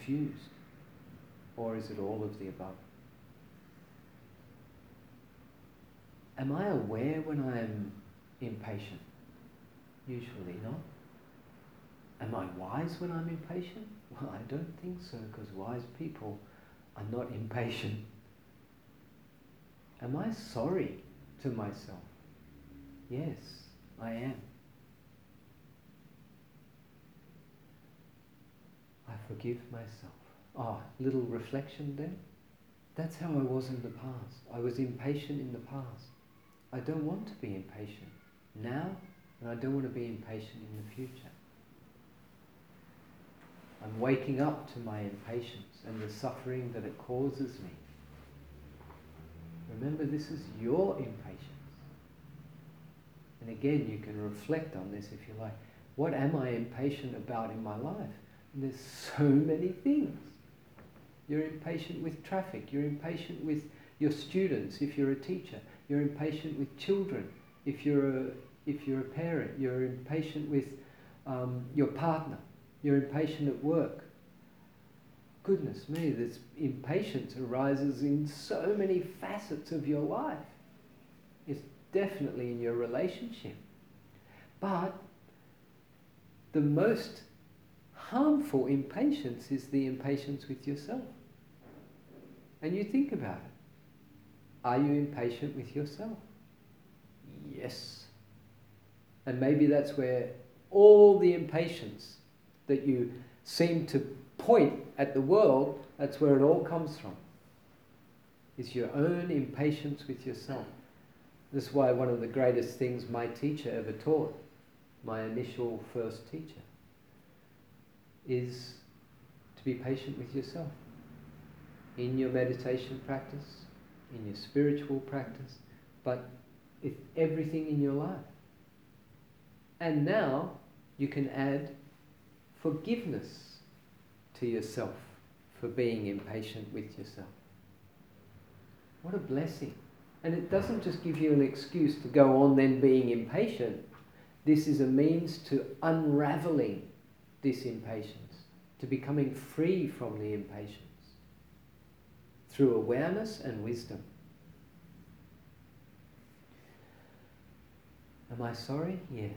confused? Or is it all of the above? Am I aware when I am impatient? Usually not. Am I wise when I'm impatient? Well, I don't think so, because wise people are not impatient. Am I sorry to myself? Yes, I am. I forgive myself. Little reflection then. That's how I was in the past. I was impatient in the past. I don't want to be impatient now, and I don't want to be impatient in the future. I'm waking up to my impatience and the suffering that it causes me. Remember, this is your impatience. And again, you can reflect on this if you like. What am I impatient about in my life? And there's so many things. You're impatient with traffic. You're impatient with your students if you're a teacher. You're impatient with children if you're a parent. You're impatient with your partner. You're impatient at work. Goodness me, this impatience arises in so many facets of your life. It's definitely in your relationship. But the most harmful impatience is the impatience with yourself. And you think about it. Are you impatient with yourself? Yes. And maybe that's where all the impatience that you seem to point at the world, that's where it all comes from. It's your own impatience with yourself. This is why one of the greatest things my teacher ever taught, my initial first teacher, is to be patient with yourself. In your meditation practice, in your spiritual practice, but with everything in your life. And now you can add forgiveness to yourself for being impatient with yourself. What a blessing. And it doesn't just give you an excuse to go on then being impatient. This is a means to unraveling this impatience, to becoming free from the impatience through awareness and wisdom. Am I sorry? Yes.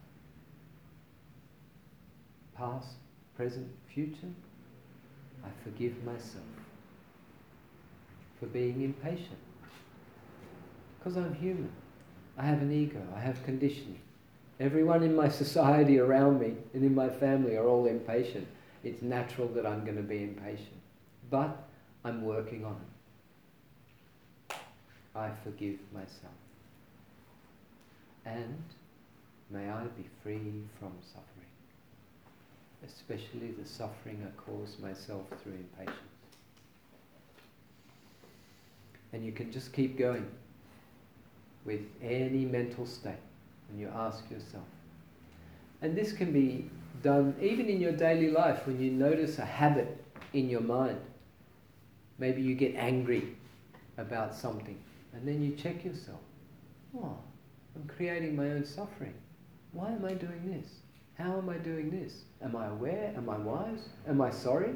Past, present, future, I forgive myself for being impatient. Because I'm human. I have an ego. I have conditioning. Everyone in my society around me and in my family are all impatient. It's natural that I'm going to be impatient. But I'm working on it. I forgive myself. And may I be free from suffering. Especially the suffering I cause myself through impatience. And you can just keep going with any mental state, and you ask yourself. And this can be done even in your daily life when you notice a habit in your mind. Maybe you get angry about something, and then you check yourself. Oh, I'm creating my own suffering. Why am I doing this? How am I doing this? Am I aware? Am I wise? Am I sorry?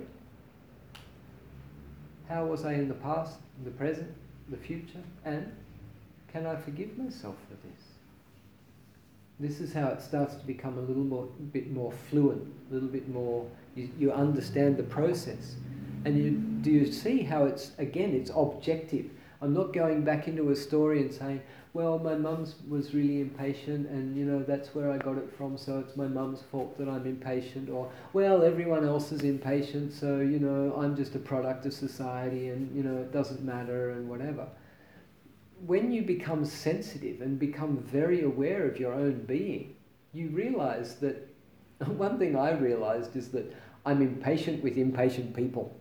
How was I in the past, the present, the future? And can I forgive myself for this? This is how it starts to become a bit more fluent, a little bit more, you understand the process. And do you see how it's objective. I'm not going back into a story and saying, well, my mum was really impatient and, that's where I got it from, so it's my mum's fault that I'm impatient. Or, well, everyone else is impatient, so, I'm just a product of society and, it doesn't matter and whatever. When you become sensitive and become very aware of your own being, you realize that, one thing I realized is that I'm impatient with impatient people.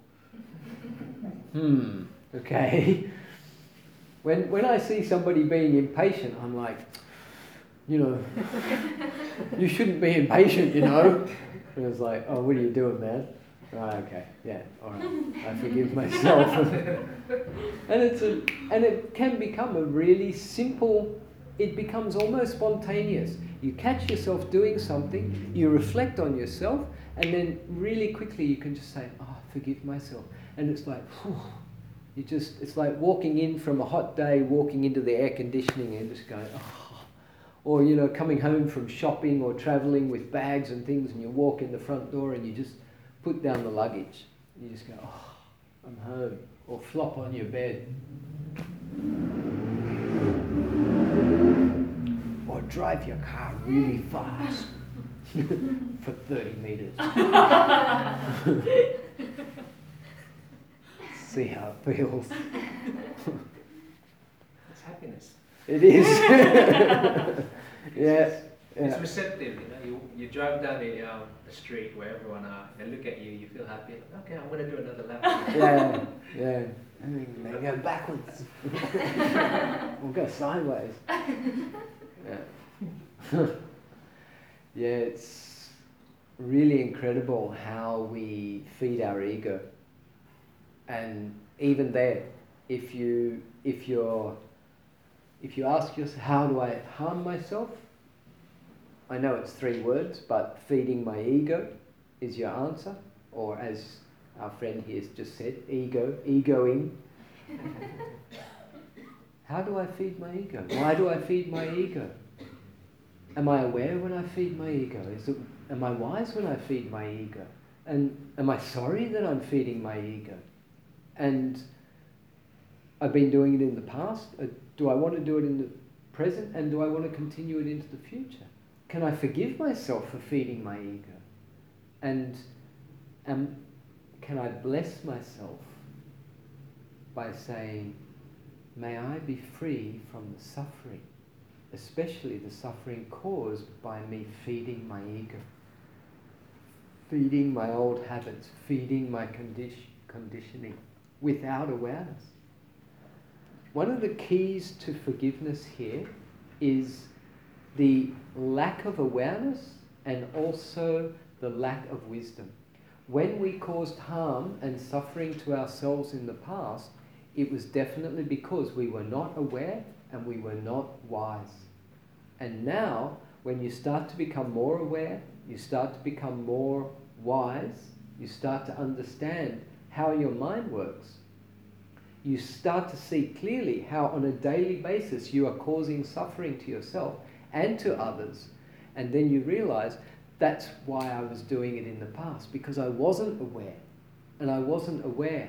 Okay. When I see somebody being impatient, I'm like, you shouldn't be impatient, And it's like, oh, what are you doing, man? Right, okay, yeah, all right. I forgive myself. And it can become a really simple, it becomes almost spontaneous. You catch yourself doing something, you reflect on yourself, and then really quickly you can just say, oh, forgive myself. And it's like, whew, it's like walking in from a hot day, walking into the air conditioning and just going, oh. Or, you know, coming home from shopping or travelling with bags and things, and you walk in the front door and you just put down the luggage. You just go, oh, I'm home. Or flop on your bed. Or drive your car really fast for 30 meters. See how it feels. It's happiness. It is. Yeah. It's receptive, you know. You drive down the street where everyone are, they look at you, you feel happy. Okay, I'm going to do another lap. Yeah. And then they go backwards. We'll go sideways. Yeah. Yeah, it's really incredible how we feed our ego. And even there, if you ask yourself, how do I harm myself? I know it's 3 words, but feeding my ego is your answer. Or as our friend here has just said, egoing. How do I feed my ego? Why do I feed my ego? Am I aware when I feed my ego? Am I wise when I feed my ego? And am I sorry that I'm feeding my ego? And I've been doing it in the past. Do I want to do it in the present? And do I want to continue it into the future? Can I forgive myself for feeding my ego? And can I bless myself by saying, may I be free from the suffering, especially the suffering caused by me feeding my ego, feeding my old habits, feeding my conditioning without awareness. One of the keys to forgiveness here is the lack of awareness and also the lack of wisdom. When we caused harm and suffering to ourselves in the past, it was definitely because we were not aware and we were not wise. And now, when you start to become more aware, you start to become more wise, you start to understand how your mind works. You start to see clearly how on a daily basis you are causing suffering to yourself and to others. And then you realize that's why I was doing it in the past, because I wasn't aware. And I wasn't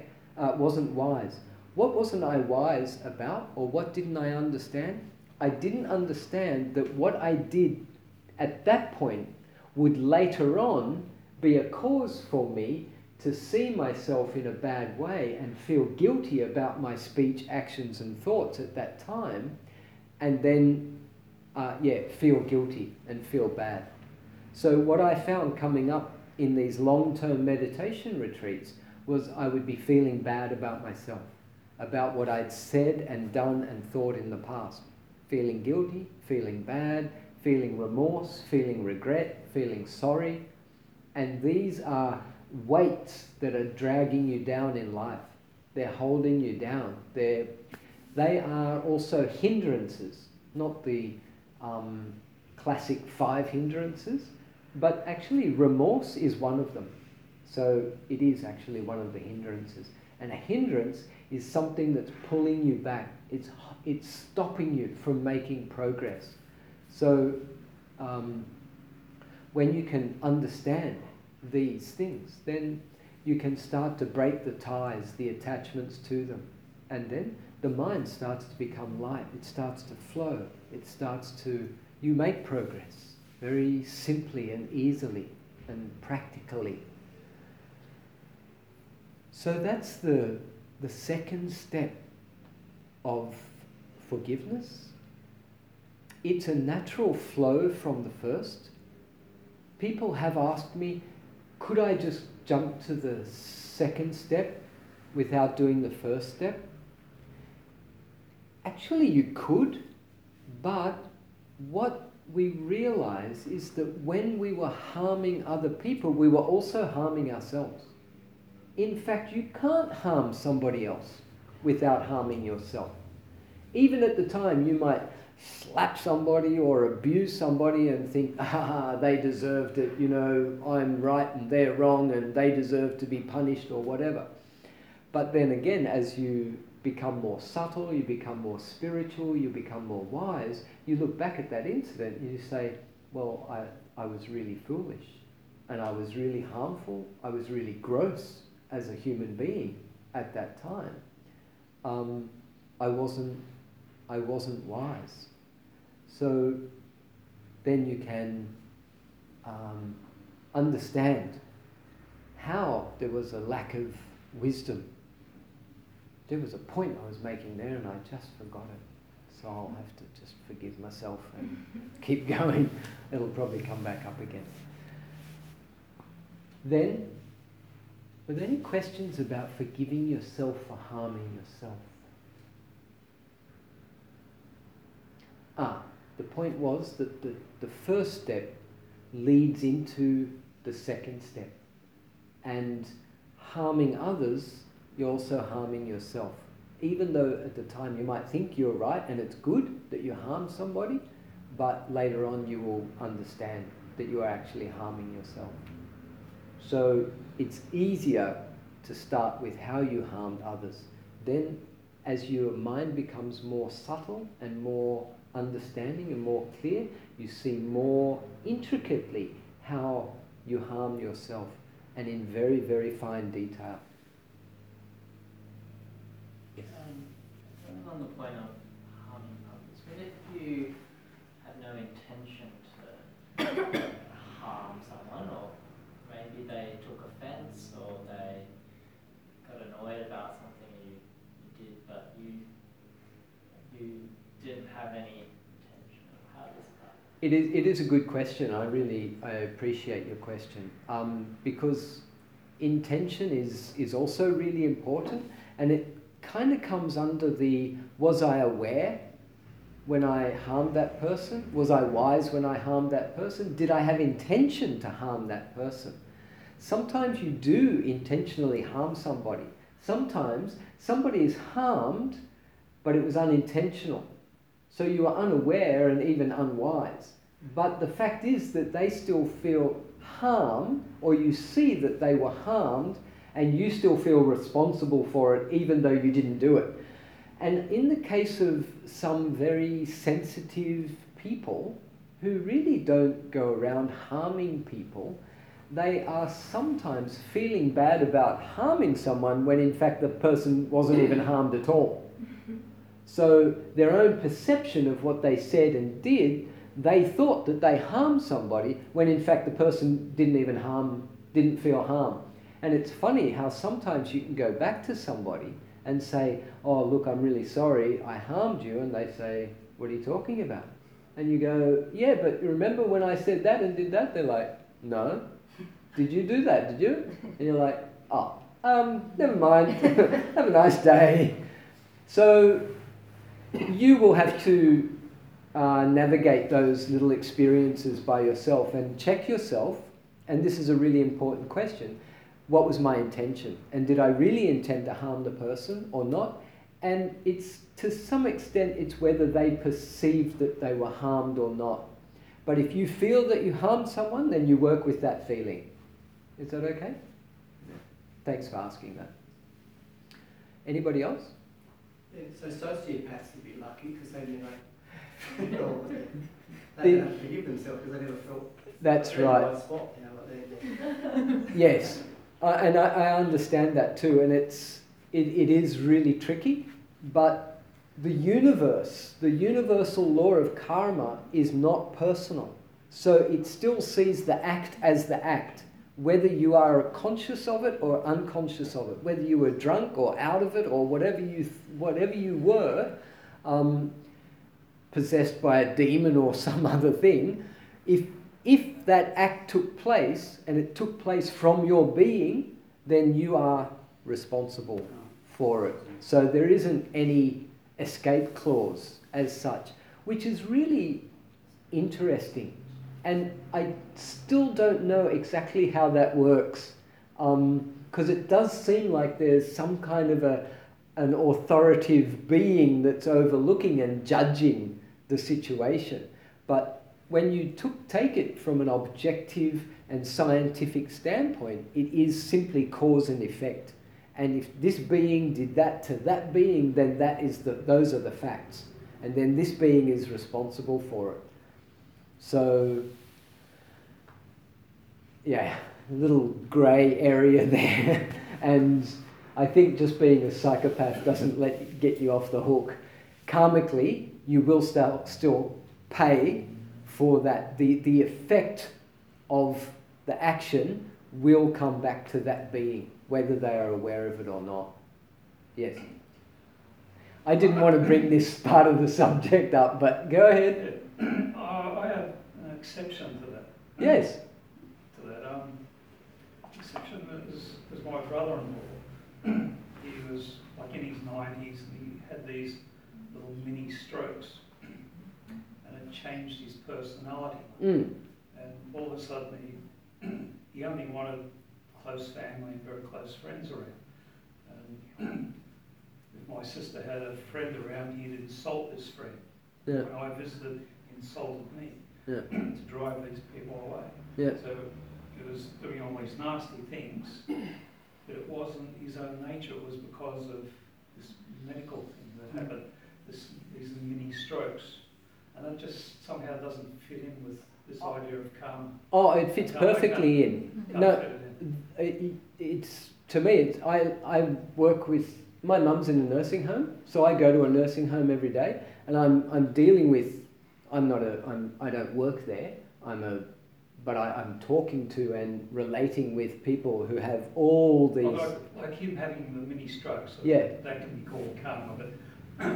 wise. What wasn't I wise about, or what didn't I understand? I didn't understand that what I did at that point would later on be a cause for me to see myself in a bad way and feel guilty about my speech, actions and thoughts at that time, and then feel guilty and feel bad. So what I found coming up in these long-term meditation retreats was I would be feeling bad about myself, about what I'd said and done and thought in the past. Feeling guilty, feeling bad, feeling remorse, feeling regret, feeling sorry. And these are weights that are dragging you down in life. They're holding you down. They are also hindrances, not the classic 5 hindrances, but actually remorse is one of them. So it is actually one of the hindrances. And a hindrance is something that's pulling you back. It's stopping you from making progress. So when you can understand these things, then you can start to break the ties, the attachments to them. And then the mind starts to become light. It starts to flow. You make progress very simply and easily and practically. So that's the second step of forgiveness. It's a natural flow from the first. People have asked me, could I just jump to the second step without doing the first step? Actually, you could, but what we realize is that when we were harming other people, we were also harming ourselves. In fact, you can't harm somebody else without harming yourself. Even at the time, you might slap somebody or abuse somebody and think, they deserved it, I'm right and they're wrong and they deserve to be punished or whatever. But then again, as you become more subtle, you become more spiritual, you become more wise, you look back at that incident and you say, well, I was really foolish and I was really harmful, I was really gross as a human being at that time. I wasn't wise. So then you can understand how there was a lack of wisdom. There was a point I was making there and I just forgot it. So I'll have to just forgive myself and keep going. It'll probably come back up again. Then, were there any questions about forgiving yourself for harming yourself? The point was that the first step leads into the second step. And harming others, you're also harming yourself. Even though at the time you might think you're right and it's good that you harm somebody, but later on you will understand that you are actually harming yourself. So it's easier to start with how you harmed others. Then as your mind becomes more subtle and more understanding and more clear, you see more intricately how you harm yourself and in very, very fine detail. Yes. On the point of harming others, what if you have no intention to harm someone, or maybe they took offence or they got annoyed about something you did, but you didn't have any intention? How does that? It is a good question. I appreciate your question, because intention is also really important, and it kind of comes under the, was I aware when I harmed that person? Was I wise when I harmed that person? Did I have intention to harm that person? Sometimes you do intentionally harm somebody. Sometimes somebody is harmed, but it was unintentional. So you are unaware and even unwise. But the fact is that they still feel harm, or you see that they were harmed, and you still feel responsible for it even though you didn't do it. And in the case of some very sensitive people who really don't go around harming people, they are sometimes feeling bad about harming someone when in fact the person wasn't even harmed at all. So their own perception of what they said and did, they thought that they harmed somebody when in fact the person didn't feel harm. And it's funny how sometimes you can go back to somebody and say, oh look, I'm really sorry, I harmed you, and they say, what are you talking about? And you go, yeah, but remember when I said that and did that? They're like, no. Did you do that, did you? And you're like, oh, never mind, have a nice day. So you will have to navigate those little experiences by yourself and check yourself, and this is a really important question. What was my intention? And did I really intend to harm the person or not? And it's, to some extent, it's whether they perceived that they were harmed or not. But if you feel that you harmed someone, then you work with that feeling. Is that okay? Thanks for asking that. Anybody else? Yeah, so sociopaths would be lucky because they never they don't forgive themselves because they never felt that's right. Spot, Yes, and I understand that too, and it is really tricky, but the universal law of karma is not personal. So it still sees the act as the act, whether you are conscious of it or unconscious of it, whether you were drunk or out of it or whatever you were, possessed by a demon or some other thing, if that act took place and it took place from your being, then you are responsible for it. So there isn't any escape clause as such, which is really interesting. And I still don't know exactly how that works, because it does seem like there's some kind of an authoritative being that's overlooking and judging the situation. But when you take it from an objective and scientific standpoint, it is simply cause and effect. And if this being did that to that being, then those are the facts. And then this being is responsible for it. So, yeah, a little grey area there. And I think just being a psychopath doesn't get you off the hook. Karmically, you will still pay for that. The effect of the action will come back to that being, whether they are aware of it or not. Yes. I didn't want to bring this part of the subject up, but go ahead. I have an exception to that. Yes. To that exception is my brother-in-law. He was like in his 90s, and he had these little mini strokes, and it changed his personality. Mm. And all of a sudden, he only wanted close family and very close friends around. And if my sister had a friend around, he'd insult this friend. Yeah. When I visited, he insulted me Yeah. to drive these people away. Yeah. So he was doing all these nasty things, but it wasn't his own nature, it was because of this medical thing that happened, these mini strokes. And it just somehow doesn't fit in with this idea of karma. Oh, it fits perfectly in. No, Can't fit it in. it's to me. I work with my mum's in a nursing home, so I go to a nursing home every day, and I'm dealing with. I don't work there. But I'm talking to and relating with people who have all these. Well, like him having the mini strokes. So Yeah. that can be called karma, but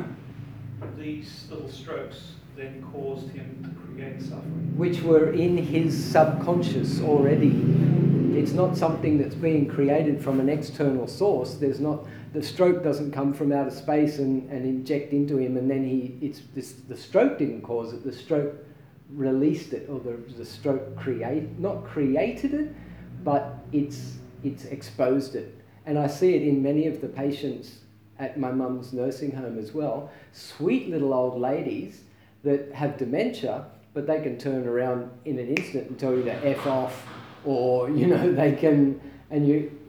these little strokes then caused him to create suffering. Which were in his subconscious already. It's not something that's being created from an external source. The stroke doesn't come from outer space and inject into him, and then the stroke didn't cause it. The stroke released it, or the stroke not created it, but it's exposed it. And I see it in many of the patients at my mum's nursing home as well. Sweet little old ladies that have dementia, but they can turn around in an instant and tell you to F off, or they can, and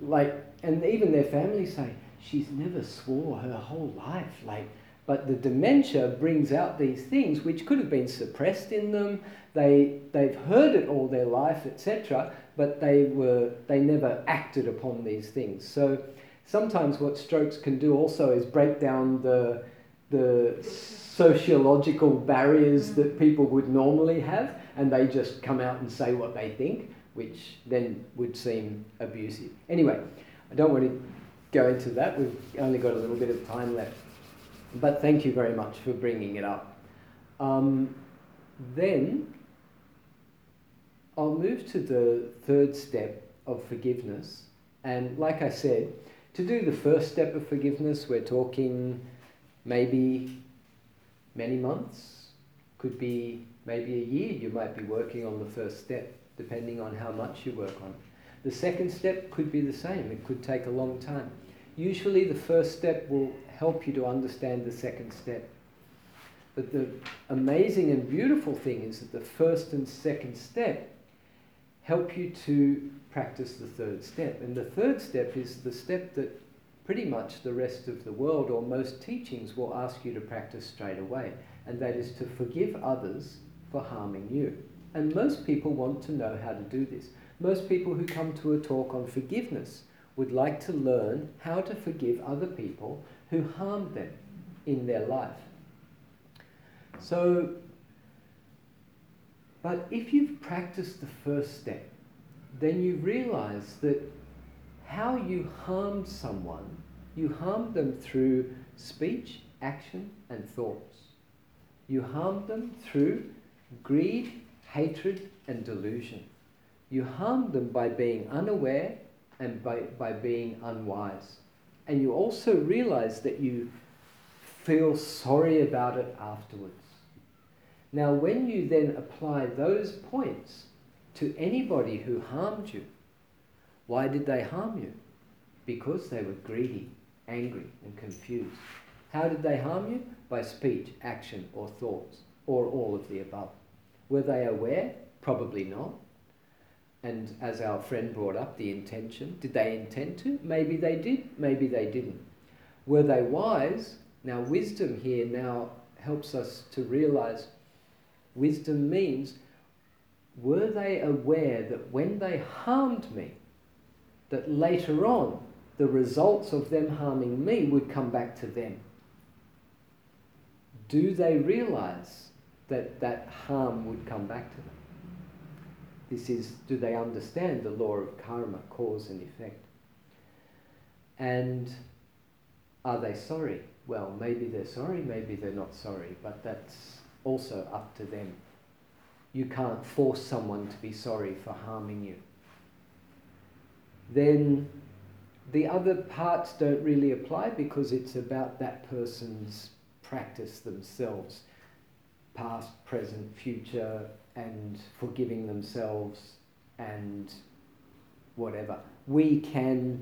even their families say, she's never swore her whole life, but the dementia brings out these things which could have been suppressed in them. They've heard it all their life, etc., but they never acted upon these things. So sometimes what strokes can do also is break down the sociological barriers that people would normally have, and they just come out and say what they think, which then would seem abusive. Anyway, I don't want to go into that. We've only got a little bit of time left. But thank you very much for bringing it up. Then I'll move to the third step of forgiveness. And like I said, to do the first step of forgiveness, we're talking maybe many months, could be maybe a year. You might be working on the first step, depending on how much you work on it. The second step could be the same. It could take a long time. Usually the first step will help you to understand the second step. But the amazing and beautiful thing is that the first and second step help you to practice the third step. And the third step is the step that pretty much the rest of the world or most teachings will ask you to practice straight away. And that is to forgive others for harming you. And most people want to know how to do this. Most people who come to a talk on forgiveness would like to learn how to forgive other people who harmed them in their life. So, but if you've practiced the first step, then you realize that how you harmed someone, you harmed them through speech, action, and thoughts. You harmed them through greed, hatred, and delusion. You harmed them by being unaware and by being unwise. And you also realize that you feel sorry about it afterwards. Now, when you then apply those points to anybody who harmed you, why did they harm you? Because they were greedy, angry, and confused. How did they harm you? By speech, action, or thoughts. or all of the above. Were they aware? Probably not. And as our friend brought up, the intention, did they intend to? Maybe they did, maybe they didn't. Were they wise? Now wisdom here now helps us to realize wisdom means, were they aware that when they harmed me, that later on the results of them harming me would come back to them? Do they realize that that harm would come back to them? This is, do they understand the law of karma, cause and effect? And are they sorry? Well, maybe they're sorry, maybe they're not sorry, but that's also up to them. You can't force someone to be sorry for harming you. Then the other parts don't really apply because it's about that person's practice themselves, past, present, future, and forgiving themselves and whatever. We can,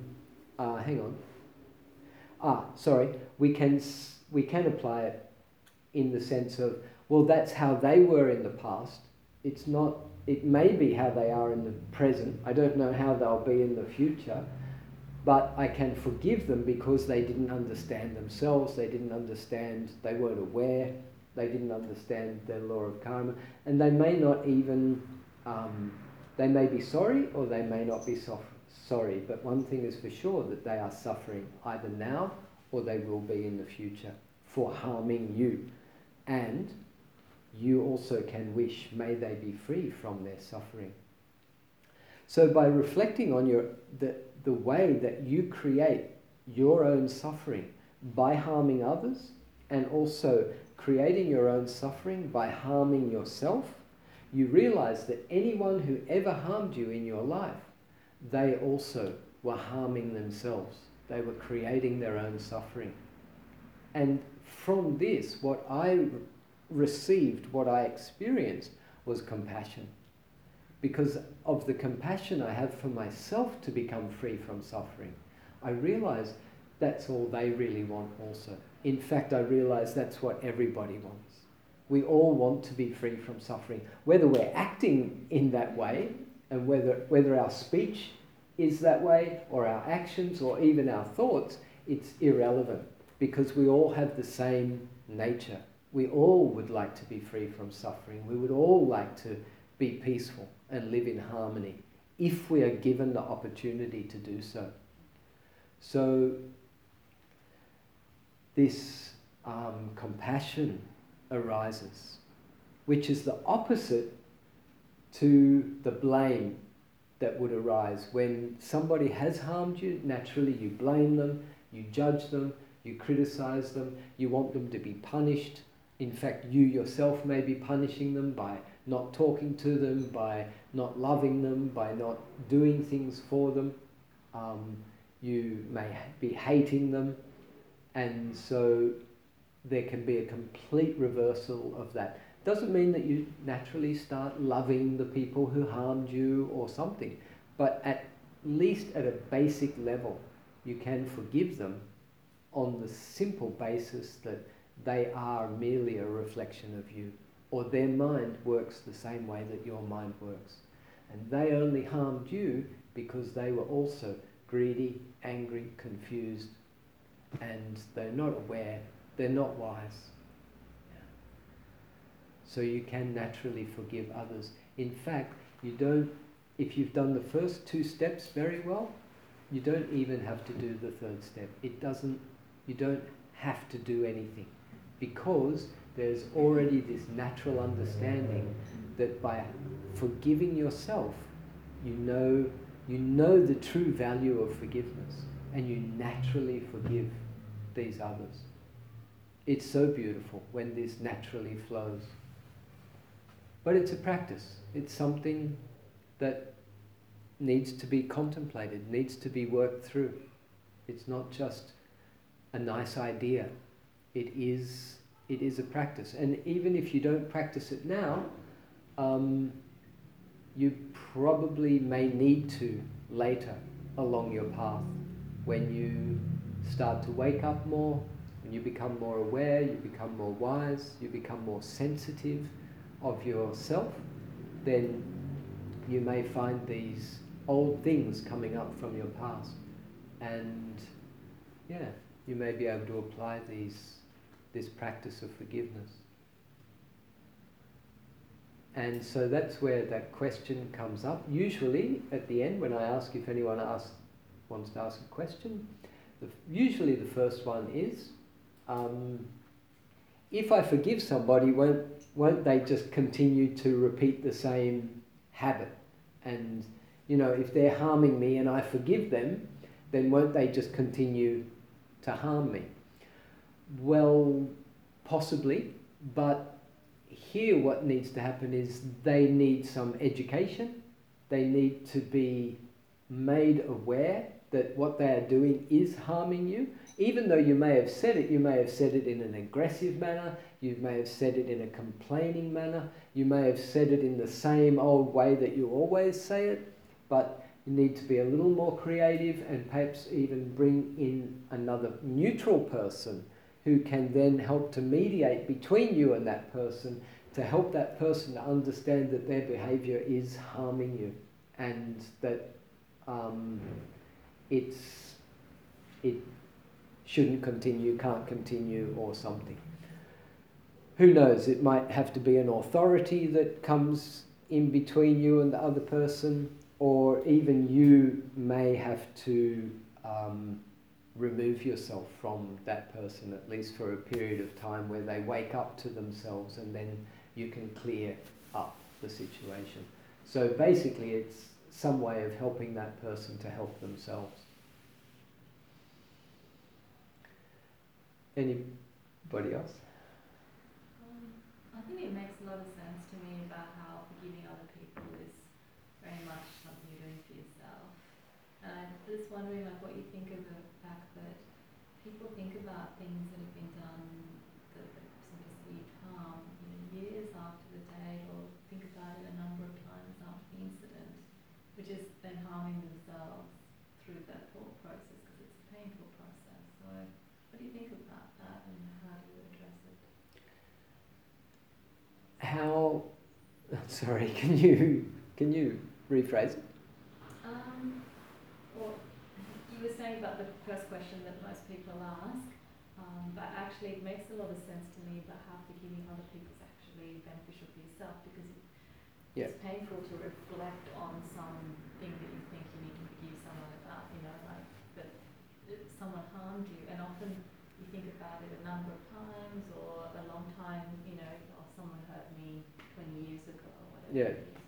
we can apply it in the sense of, well, that's how they were in the past. It's not, it may be how they are in the present. I don't know how they'll be in the future, but I can forgive them because they didn't understand themselves, they didn't understand, they weren't aware, they didn't understand the law of karma, and they may not even, they may be sorry or they may not be sorry, but one thing is for sure, that they are suffering either now or they will be in the future for harming you. And you also can wish, may they be free from their suffering. So by reflecting on the way that you create your own suffering by harming others, and also creating your own suffering by harming yourself, you realize that anyone who ever harmed you in your life, they also were harming themselves. They were creating their own suffering. And from this, what I received, what I experienced, was compassion. Because of the compassion I have for myself to become free from suffering, I realize that's all they really want also. In fact, I realize that's what everybody wants. We all want to be free from suffering. Whether we're acting in that way, and whether our speech is that way, or our actions, or even our thoughts, it's irrelevant, because we all have the same nature. We all would like to be free from suffering. We would all like to be peaceful and live in harmony, if we are given the opportunity to do so. So this compassion arises, which is the opposite to the blame that would arise. When somebody has harmed you, naturally you blame them, you judge them, you criticize them, you want them to be punished. In fact, you yourself may be punishing them by not talking to them, by not loving them, by not doing things for them. You may be hating them, and so there can be a complete reversal of that. Doesn't mean that you naturally start loving the people who harmed you or something, but at least at a basic level, you can forgive them on the simple basis that they are merely a reflection of you, or their mind works the same way that your mind works. And they only harmed you because they were also greedy, angry, confused, and they're not aware, they're not wise. So you can naturally forgive others. In fact, if you've done the first two steps very well, you don't even have to do the third step. You don't have to do anything, because there's already this natural understanding that by forgiving yourself, you know the true value of forgiveness, and you naturally forgive these others. It's so beautiful when this naturally flows. But it's a practice. It's something that needs to be contemplated, needs to be worked through. It's not just a nice idea. It is a practice. And even if you don't practice it now, you probably may need to later along your path, when you start to wake up more, When you become more aware, you become more wise, you become more sensitive of yourself, then you may find these old things coming up from your past. And yeah, you may be able to apply this practice of forgiveness. And so that's where that question comes up. Usually at the end, when I ask if anyone wants to ask a question, usually the first one is, if I forgive somebody, won't they just continue to repeat the same habit? And, you know, if they're harming me and I forgive them, then won't they just continue to harm me? Well, possibly, but here what needs to happen is they need some education. They need to be made aware that what they are doing is harming you. Even though you may have said it in an aggressive manner, you may have said it in a complaining manner, you may have said it in the same old way that you always say it, but you need to be a little more creative and perhaps even bring in another neutral person who can then help to mediate between you and that person, to help that person to understand that their behaviour is harming you and that it shouldn't continue, can't continue, or something. Who knows, it might have to be an authority that comes in between you and the other person, or even you may have to remove yourself from that person, at least for a period of time where they wake up to themselves, and then you can clear up the situation. So basically it's some way of helping that person to help themselves. Anybody else? I think it makes a lot of sense to me about how forgiving other people is very much something you're doing for yourself. And I'm just wondering what you think of the fact that people think about things that have been done that some perceived harm, years after the day, or think about it a number of times after the incident, which is then harming themselves through that thought process because it's a painful process. So what do you think about that, and how do you address it? Sorry, can you rephrase it? Well, you were saying about the first question that most people ask, but actually it makes a lot of sense to me about how forgiving other people is actually beneficial for yourself, because it's painful to reflect on something that you think you need to forgive someone about, that someone harmed you, and often you think about it a number of times or a long time, someone hurt me 20 years ago or whatever it is.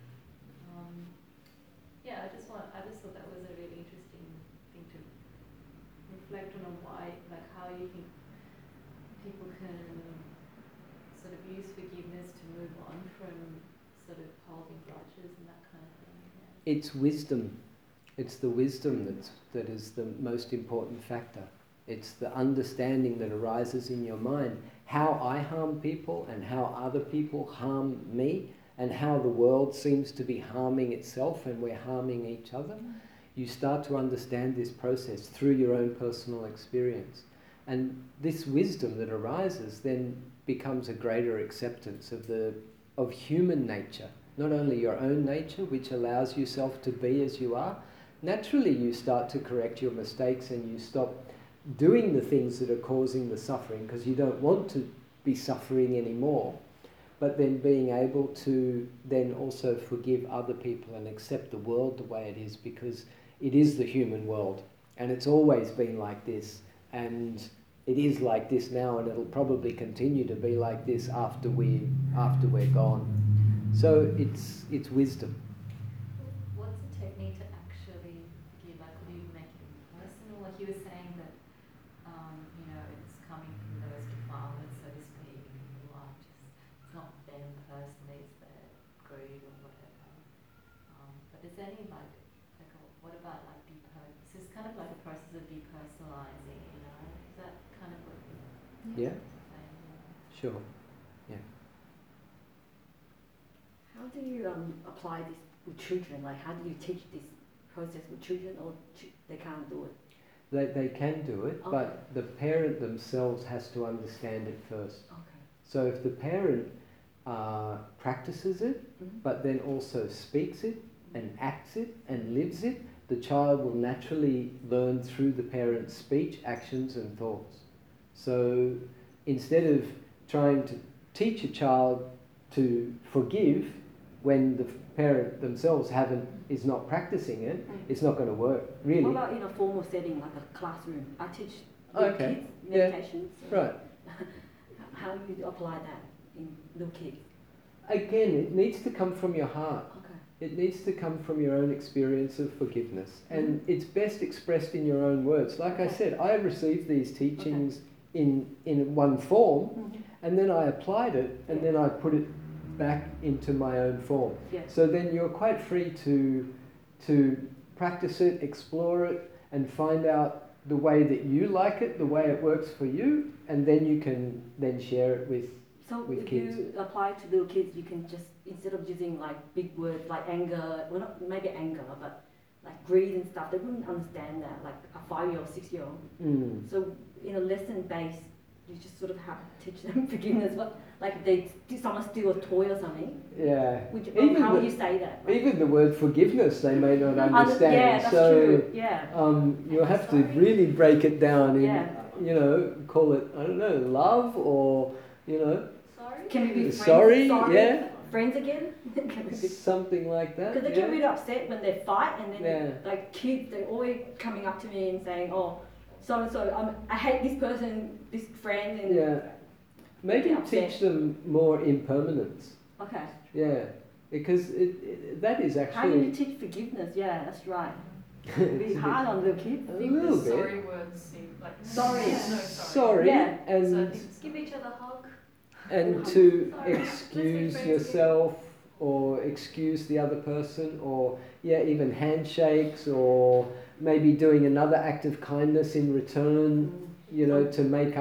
I just thought that was a really interesting thing to reflect on why, how you think people can sort of use forgiveness to move on from sort of holding grudges and that kind of thing. Yeah. It's wisdom. It's the wisdom that is the most important factor. It's the understanding that arises in your mind, how I harm people and how other people harm me, and how the world seems to be harming itself and we're harming each other. You start to understand this process through your own personal experience. And this wisdom that arises then becomes a greater acceptance of human nature, not only your own nature, which allows yourself to be as you are. Naturally you start to correct your mistakes and you stop doing the things that are causing the suffering because you don't want to be suffering anymore. But then being able to then also forgive other people and accept the world the way it is, because it is the human world and it's always been like this, and it is like this now, and it'll probably continue to be like this after we're gone. So it's wisdom. What's the technique to actually forgive? Could you make it personal? Like you were saying that, it's coming from those defilements, so to speak, it's not them personally, it's their greed or whatever. But is there any what about this is kind of like a process of depersonalizing, is that kind of what Yeah. Sure. Yeah. How do you apply this with children? How do you teach this process with children, or they can't do it? They can do it, but the parent themselves has to understand it first. Okay. So if the parent practices it, but then also speaks it and acts it and lives it, the child will naturally learn through the parent's speech, actions and thoughts. So instead of trying to teach a child to forgive when the parent themselves is not practicing it, it's not going to work, really. What about in a formal setting, like a classroom? I teach Okay. kids meditation. So Right. how do you apply that in little kids? Again, it needs to come from your heart. Okay. It needs to come from your own experience of forgiveness. And it's best expressed in your own words. Like I said, I received these teachings in one form, and then I applied it, and then I put it back into my own form. Yeah. So then you're quite free to practice it, explore it, and find out the way that you like it, the way it works for you, and then you can then share it with So with if kids. you apply to little kids, you can just, instead of using like big words like anger, well not maybe anger, but like greed and stuff, they wouldn't understand that, like a 5-year-old, 6-year-old. Mm. So in a lesson base, you just sort of have to teach them forgiveness. What, like if someone steal a toy or something, Yeah. how would you say that? Like, Even the word forgiveness, they may not understand. yeah, that's so, true. Yeah. You'll have to really break it down in, Yeah. call it, I don't know, love or, Sorry? Can we be friends? Sorry, Sorry, yeah. Friends again? Can we be? something like that. Because they get really upset when they fight, and then Yeah. like kids, they're always coming up to me and saying, "Oh, so and so, I hate this person, this friend." And Yeah. Maybe get upset. teach them more impermanence. Okay. Yeah. Because that is How do you actually teach forgiveness? Yeah, that's right. It's hard on little kids. a I think little the bit. sorry words seem like Sorry. Yeah, no, Sorry, Yeah. So I and think Give each other a hug. and to Sorry. excuse Let's be friends yourself or excuse the other person, or even handshakes, or maybe doing another act of kindness in return, to make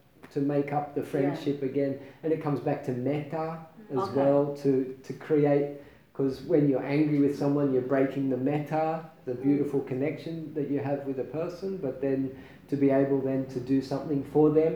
up the friendship again. And it comes back to metta as Okay. well, to create, because when you're angry with someone, you're breaking the metta, the beautiful connection that you have with a person, but then to be able then to do something for them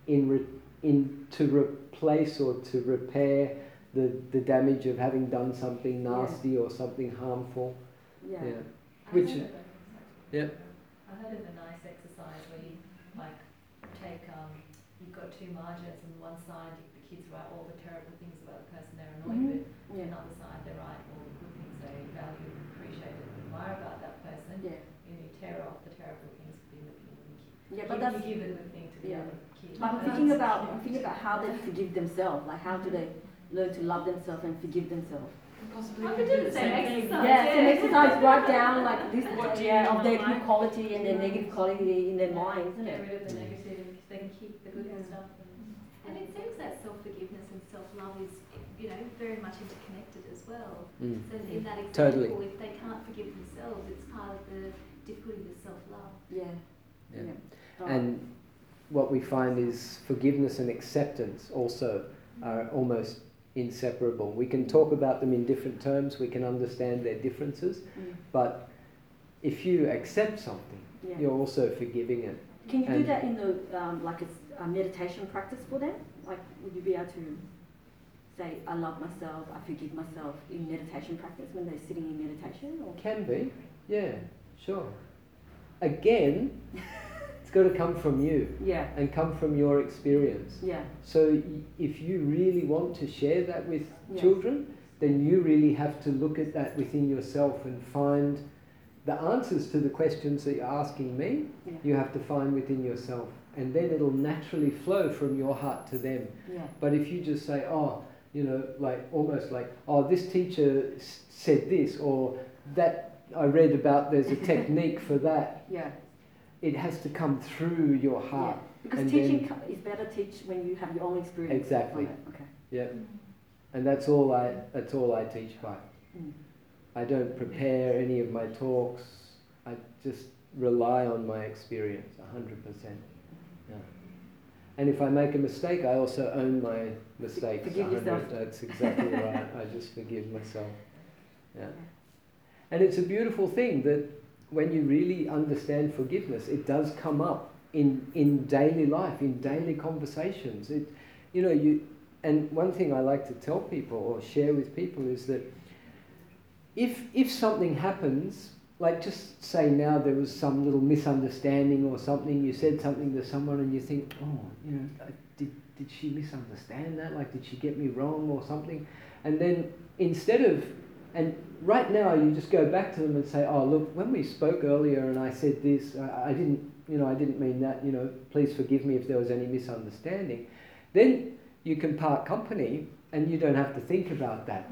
to replace or to repair the damage of having done something nasty or something harmful. Yeah. Yeah. I Which heard is- of it. Yep. I heard of a nice exercise where you like take you've got two margins, and one side the kids write all the terrible things about the person they're annoyed with, and Yeah. another side they write all the good things they value, appreciate, and admire about that person. Yeah. And you tear off the terrible things within the kid. Yeah, but that's. you give a good thing to the Yeah. other kid. I'm thinking about how they forgive themselves. Like how do they learn to love themselves and forgive themselves? possibly I you could can do the same exercise. Yeah, so exercise write down like this What do you of their like? good quality and their negative quality in their minds, isn't Get it? rid of the negative, so they can keep the good stuff. And it seems that self-forgiveness and self-love is, very much interconnected as well. Mm. So in that example, Totally. if they can't forgive themselves, it's part of the difficulty with self-love. Yeah. Yeah. Right. And what we find is forgiveness and acceptance also are almost inseparable. We can talk about them in different terms, we can understand their differences, but if you accept something, Yeah. you're also forgiving it. Can you do and- that in the like a meditation practice for them? Like, would you be able to say, "I love myself, I forgive myself" in meditation practice when they're sitting in meditation? Or Can be, yeah, sure. Again, it's got to come from you yeah, and come from your experience. yeah, So if you really want to share that with Yeah. children, then you really have to look at that within yourself and find the answers to the questions that you're asking me. Yeah. You have to find within yourself, and then it'll naturally flow from your heart to them. yeah, But if you just say, almost like, this teacher said this, or that I read about, there's a technique for that. yeah. It has to come through your heart. Because And teaching is better teach when you have your own experience. Exactly. on it. Okay. Yep. And that's all I teach by. Mm. I don't prepare any of my talks. I just rely on my experience 100%. Yeah. And if I make a mistake, I also own my mistakes. Forgive yourself. That's exactly right. I just forgive myself. Yeah. And it's a beautiful thing that when you really understand forgiveness, it does come up in daily life, in daily conversations. And one thing I like to tell people or share with people is that if something happens, like just say now there was some little misunderstanding or something, you said something to someone and you think, did she misunderstand that? Like, did she get me wrong or something? And then and right now you just go back to them and say, oh, look, when we spoke earlier and I said this, I didn't mean that, please forgive me if there was any misunderstanding. Then you can part company and you don't have to think about that.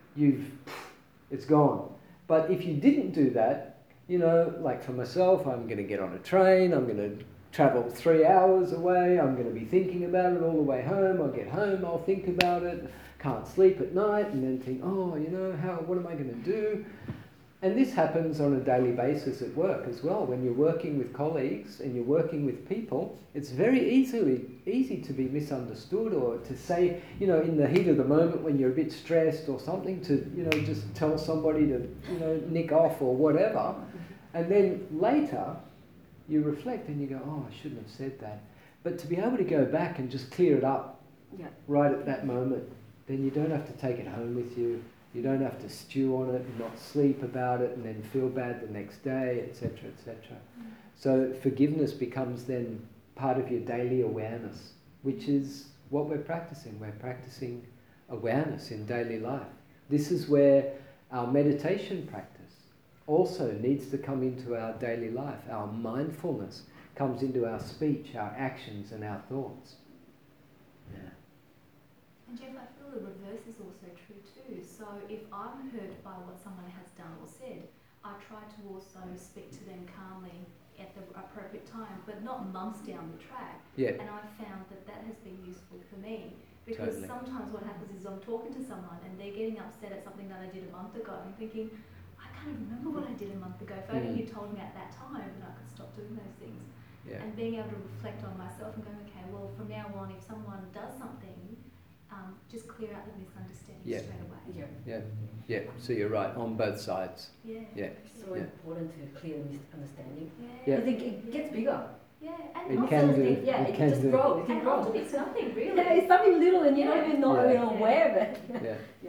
It's gone. But if you didn't do that, like for myself, I'm going to get on a train, I'm going to travel 3 hours away, I'm going to be thinking about it all the way home, I'll get home, I'll think about it, can't sleep at night, and then think, what am I going to do? And this happens on a daily basis at work as well. When you're working with colleagues and you're working with people, it's very easy to be misunderstood or to say, in the heat of the moment when you're a bit stressed or something, to, just tell somebody to, nick off or whatever. And then later you reflect and you go, oh, I shouldn't have said that. But to be able to go back and just clear it up right at that moment, then you don't have to take it home with you. You don't have to stew on it and not sleep about it and then feel bad the next day, etc., etc. So forgiveness becomes then part of your daily awareness, which is what we're practicing. We're practicing awareness in daily life. This is where our meditation practice also needs to come into our daily life. Our mindfulness comes into our speech, our actions and our thoughts. Yeah. And Jeff, I feel the reverse is also true too. So if I'm hurt by what someone has done or said, I try to also speak to them calmly at the appropriate time, but not months down the track. Yeah. And I've found that has been useful for me. Because sometimes what happens is I'm talking to someone and they're getting upset at something that I did a month ago. I'm thinking, I can't even remember what I did a month ago. If only you told me at that time, then I could stop doing those things. Yeah. And being able to reflect on myself and going, okay, well, from now on, if someone does something, just clear out the misunderstanding straight away. Yeah. So you're right on both sides. Yeah. It's so important to clear the misunderstanding. Yeah. Because it gets bigger. Yeah, It and can often, do. Yeah, It it can just do. grows. It and grows. often it's nothing really. Yeah, it's something little and you're not even Yeah. aware of it. Yeah.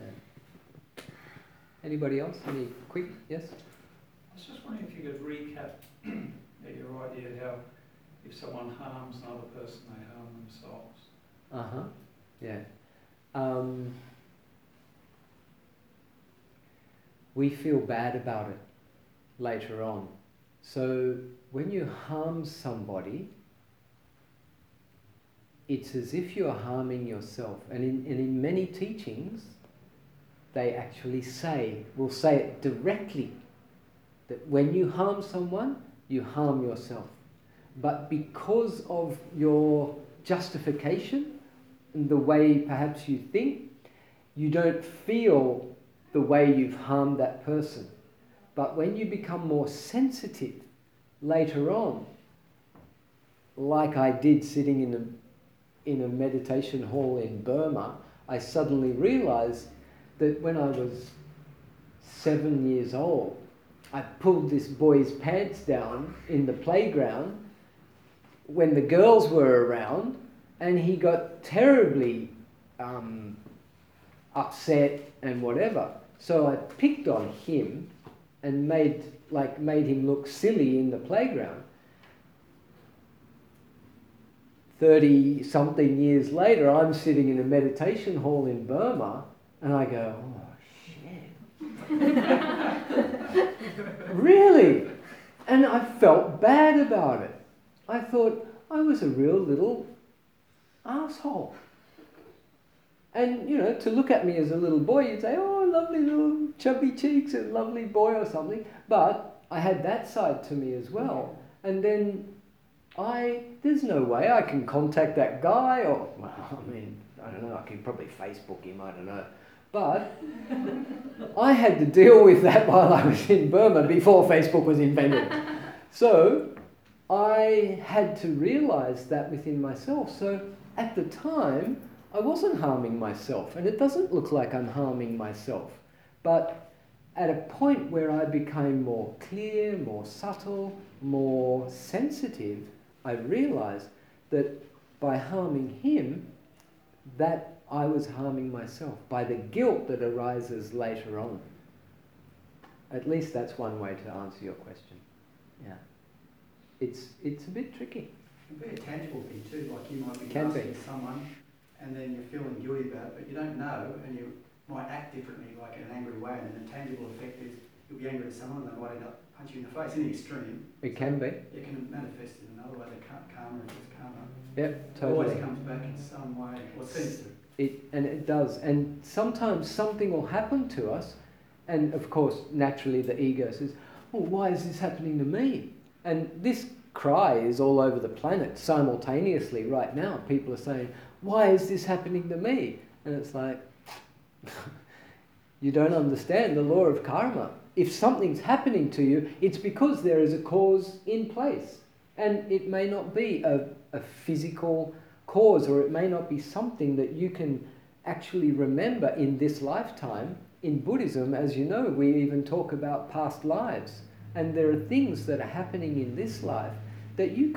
Anybody else? Any quick? Yes? I was just wondering if you could recap your idea how if someone harms another person, they harm themselves. Yeah. We feel bad about it later on. So when you harm somebody, it's as if you're harming yourself. And in many teachings, they actually will say it directly, that when you harm someone, you harm yourself. But because of your justification and the way perhaps you think, you don't feel the way you've harmed that person. But when you become more sensitive later on, like I did sitting in a meditation hall in Burma, I suddenly realized that when I was 7 years old, I pulled this boy's pants down in the playground when the girls were around, and he got terribly upset and whatever. So I picked on him and made him look silly in the playground. 30-something years later, I'm sitting in a meditation hall in Burma, and I go, oh, shit. Really? And I felt bad about it. I thought I was a real little asshole. And, to look at me as a little boy, you'd say, oh, lovely little chubby cheeks and lovely boy or something. But I had that side to me as well. And then there's no way I can contact that guy or, I don't know, I can probably Facebook him, I don't know. But I had to deal with that while I was in Burma before Facebook was invented. So I had to realize that within myself. So at the time, I wasn't harming myself, and it doesn't look like I'm harming myself. But at a point where I became more clear, more subtle, more sensitive, I realized that by harming him, that I was harming myself by the guilt that arises later on. At least that's one way to answer your question. Yeah. It's a bit tricky. It can be a tangible thing too, like you might be Can nasty be. to someone and then you're feeling guilty about it, but you don't know and you might act differently, like in an angry way, and then the tangible effect is you'll be angry at someone and they might end up punching you in the face. In the extreme, It can be. it can manifest in another way. The karma is just karma. Yep, It totally. always comes back in some way, or seems to. It does. And sometimes something will happen to us, and of course, naturally the ego says, well, why is this happening to me? And this cry is all over the planet simultaneously right now. People are saying, why is this happening to me? And it's like, you don't understand the law of karma. If something's happening to you, it's because there is a cause in place. And it may not be a physical cause, or it may not be something that you can actually remember in this lifetime. In Buddhism, as you know, we even talk about past lives. And there are things that are happening in this life that you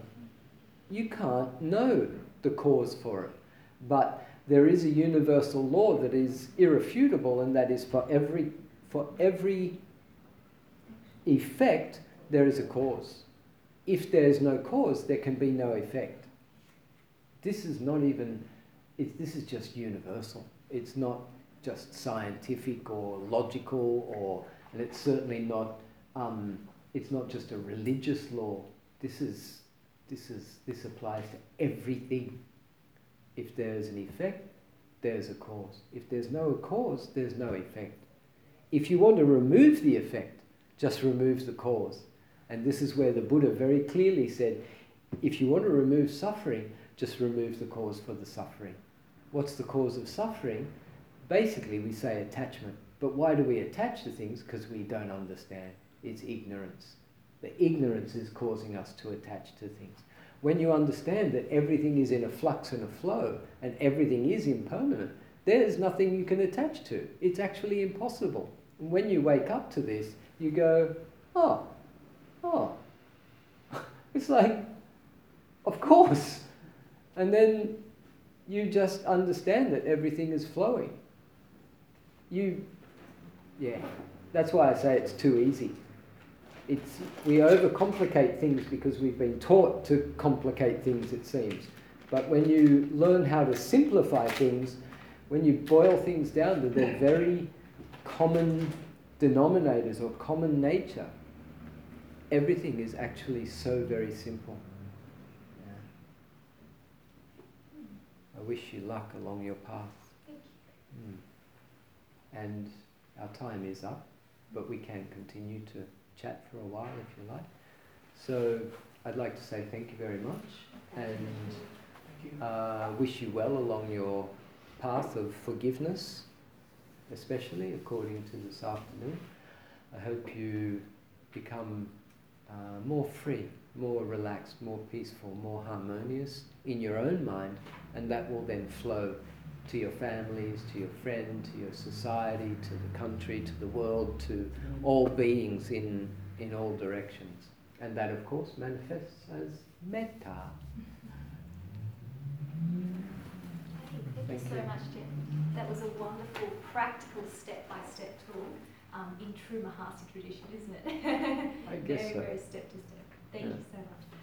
can't know the cause for it. But there is a universal law that is irrefutable, and that is for every effect there is a cause. If there is no cause, there can be no effect. This is not even, this is just universal. It's not just scientific or logical, and it's certainly not, it's not just a religious law. This applies to everything. If there's an effect, there's a cause. If there's no cause, there's no effect. If you want to remove the effect, just remove the cause. And this is where the Buddha very clearly said, if you want to remove suffering, just remove the cause for the suffering. What's the cause of suffering? Basically, we say attachment. But why do we attach to things? Because we don't understand. It's ignorance. The ignorance is causing us to attach to things. When you understand that everything is in a flux and a flow, and everything is impermanent, there's nothing you can attach to. It's actually impossible. And when you wake up to this, you go, oh, it's like, of course. And then you just understand that everything is flowing. That's why I say it's too easy. We overcomplicate things because we've been taught to complicate things, it seems. But when you learn how to simplify things, when you boil things down to their very common denominators or common nature, everything is actually so very simple. I wish you luck along your path. Thank you. And our time is up, but we can continue to chat for a while if you like. So I'd like to say thank you very much, and wish you well along your path of forgiveness, especially according to this afternoon. I hope you become more free, more relaxed, more peaceful, more harmonious in your own mind, and that will then flow to your families, to your friend, to your society, to the country, to the world, to all beings in all directions. And that, of course, manifests as metta. Thank you so much, Jeff. That was a wonderful, practical step-by-step tool in true Mahasi tradition, isn't it? I guess very, so. very step to step. Thank you so much.